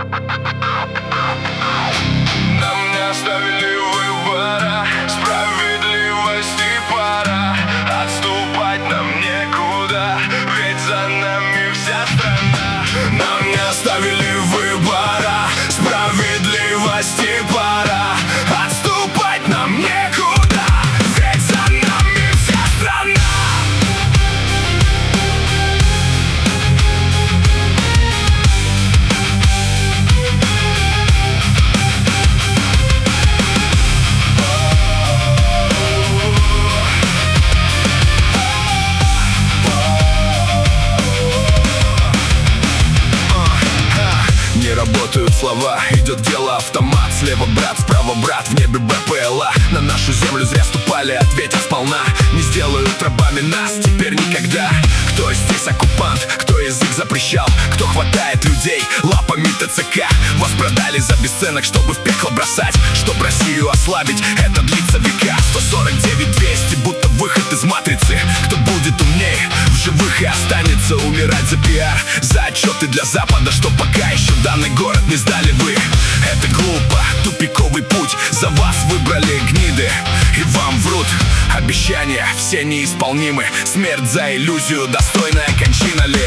Нам не оставили выбора, справедливости пора. Отступать нам некуда, ведь за нами вся страна. Нам не оставили выбора, справедливости пора. Отступать нам некуда, ведь за нами вся страна. Не работают слова, идет дело автомат. Слева брат, справа брат, в небе БПЛА. На нашу землю зря ступали, ответят сполна. Не сделают рабами нас теперь никогда. Кто здесь оккупант, кто язык запрещал, кто хватает людей лапами ТЦК. Вас продали за бесценок, чтобы в пекло бросать, чтоб Россию ослабить, это длится века. 149-200, будто выход из матрицы. Кто будет умнее, в живых и останется умирать за пиар, за отчеты для Запада, что пока еще данный город не сдали вы. Это глупо, тупиковый путь, за вас выбрали гниды, и вам врут. Обещания все неисполнимы, смерть за иллюзию, достойная кончина ли?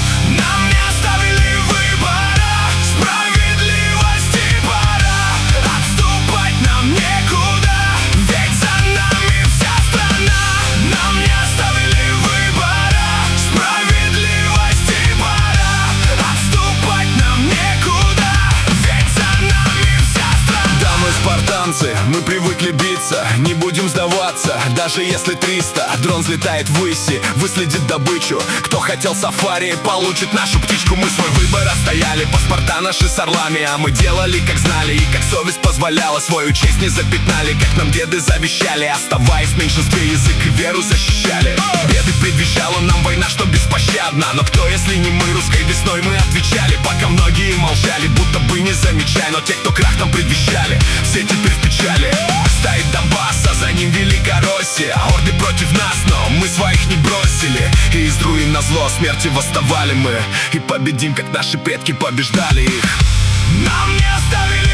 Нам не оставили выбора, справедливости пора. Отступать нам некуда, ведь за нами вся страна. Нам не оставили выбора, справедливости пора. Отступать нам некуда, ведь за нами вся страна. Да, мы спартанцы, мы привыкли биться, не будем сдаваться, даже если 300. Дрон взлетает ввыси, выследит добычу. Кто хотел сафари, получит нашу птичку. Мы свой выбор отстояли, паспорта наши с орлами, а мы делали как знали и как совесть позволяла. Свою честь не запятнали, как нам деды завещали. Оставаясь в меньшинстве, язык и веру защищали. Беды предвещала нам война, что беспощадна. Но кто, если не мы, русской весной мы отвечали, пока многие молчали, будто бы не замечая. Но те, кто крах нам предвещали, все теперь в печали. Стоит Донбасс, а за ним Великороссия. Орды против нас, но мы своих не бросили. И из руин на зло смерти восставали мы, и победим, как наши предки побеждали их. Нам не оставили